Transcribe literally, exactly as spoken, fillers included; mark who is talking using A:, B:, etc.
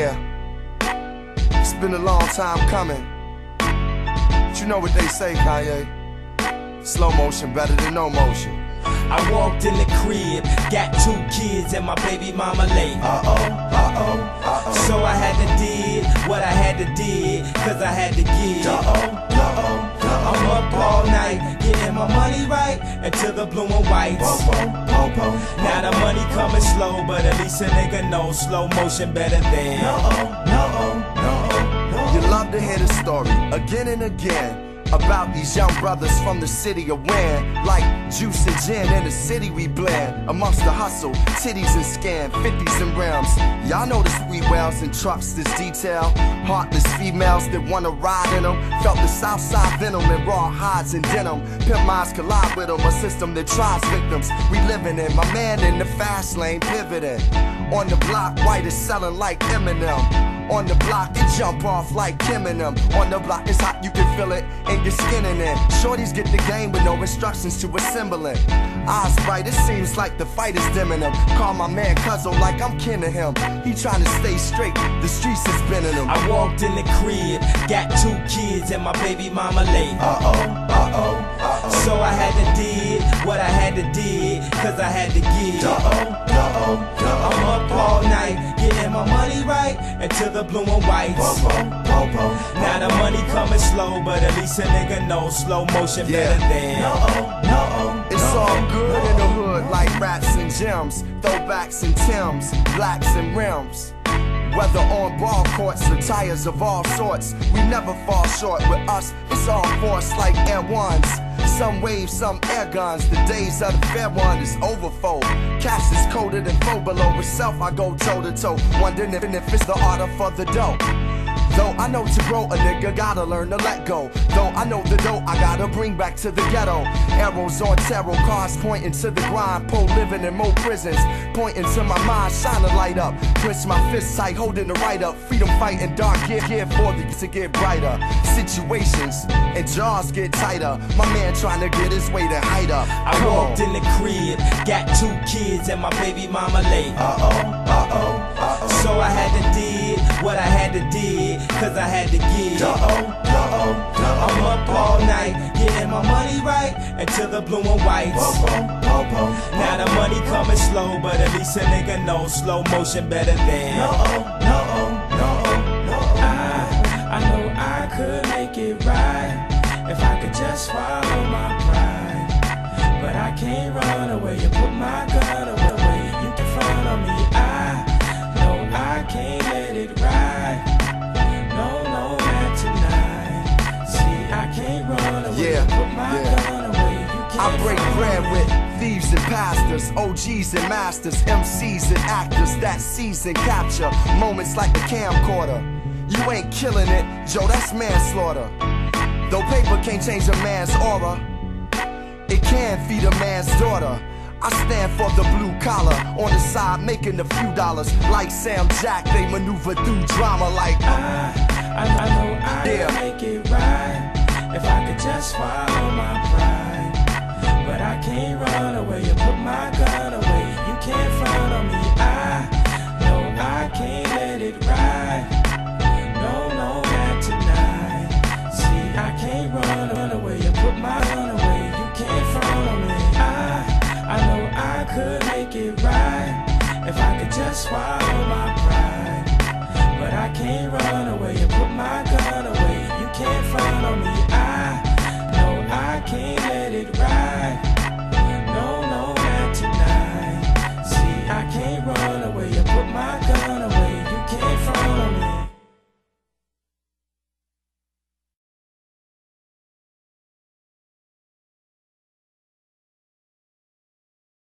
A: Yeah, it's been a long time coming. But you know what they say, Kanye? Slow motion better than no motion.
B: I walked in the crib, got two kids and my baby mama late.
A: Uh-oh, uh-oh, uh-oh.
B: So I had to did what I had to did, cause I had to give.
A: Uh-oh, uh-oh, uh-oh.
B: I'm up all night, getting my money right until the blue and whites.
A: Po-po, po-po.
B: Now the money coming slow, but at least a nigga knows slow motion better than.
A: No-oh, no-oh, no-oh, no-oh. You love to hear the story again and again about these young brothers from the city of Wynn. Like juice and gin in the city we blend. Amongst the hustle, titties and scam, fifties and rims. Y'all know the sweet wells and trucks, this detail. Heartless females that wanna ride in them. Felt the south side venom and raw hides and denim. Pimp minds collide with them, a system that tries victims. We living in, my man in the fast lane pivoting. On the block, white is selling like Eminem. On the block, it jump off like Kim and them. On the block, it's hot, you can feel it in your skin and in. Shorties get the game with no instructions to assemble it. Eyes bright, it seems like the fight is dimming him. Call my man Cuzzo like I'm kin to him. He trying to stay straight, the streets is spinning him.
B: I walked in the crib, got two kids and my baby mama late.
A: Uh-oh, uh-oh, uh-oh.
B: So I had to did what I had to did, cause I had to give.
A: Uh-oh, uh-oh, uh-oh.
B: I'm up all night, getting my money right until the blue and whites.
A: Po-po, po-po.
B: Now the money coming slow, but at least a nigga knows slow motion
A: Yeah.
B: better than.
A: No-oh, no-oh. It's all good in the hood like rats and gems, throwbacks and Timbs, blacks and rims. Whether on ball courts or tires of all sorts, we never fall short. With us, it's all force like Air Ones. Some waves, some air guns. The days of the fair one is overfold. Cash is colder than foe below. With self, I go toe to toe. Wondering if, if it's the order for the dough. Though I know to grow, a nigga gotta learn to let go. Though I know the dough, I gotta bring back to the ghetto. Arrows on tarot cards pointing to the grind. Pole living in more prisons, pointing to my mind. Shine a light up, twist my fist tight, holding the right up. Freedom fighting dark, gear, gear for the to get brighter. Situations and jaws get tighter. My man trying to get his way to height up.
B: I
A: Come
B: walked
A: on.
B: in the crib, got two kids and my baby mama late.
A: Uh-oh, uh-oh, uh-oh.
B: So I had to did what I had to did, cause I had to give.
A: Uh-oh, uh-oh, uh-oh.
B: I'm up all night, getting my money right until the blue and whites.
A: Po-po, po-po.
B: Now the money coming slow, but at least a nigga knows slow motion better than.
A: No-oh, no-oh, no-oh, no-oh.
B: I, I know I could make it right if I could just swallow my pride. But I can't run away and put my gun away. You can front on me. I know I can't let it ride. No, no, not tonight. See, I can't run away
A: Yeah,
B: and put my
A: yeah.
B: gun away. You can't
A: I break
B: front
A: bread
B: on
A: with
B: me.
A: thieves and pastors, O Gs and masters, M Cs and actors that season capture moments like a camcorder. You ain't killing it, Joe, that's manslaughter. Though paper can't change a man's aura, it can feed a man's daughter. I stand for the blue collar, on the side making a few dollars. Like Sam Jack, they maneuver through drama like
B: I, I, I know I
A: Yeah.
B: could make it right if I could just swallow my pride. But I can't run away and put my gun away. You can't front on me. I know I can't let it ride. No, no, not tonight. See, I can't run, run away and put my gun away. You can't front on me. I, I know I could make it right if I could just swallow my pride. But I can't run away and put my gun away. You can't front on me.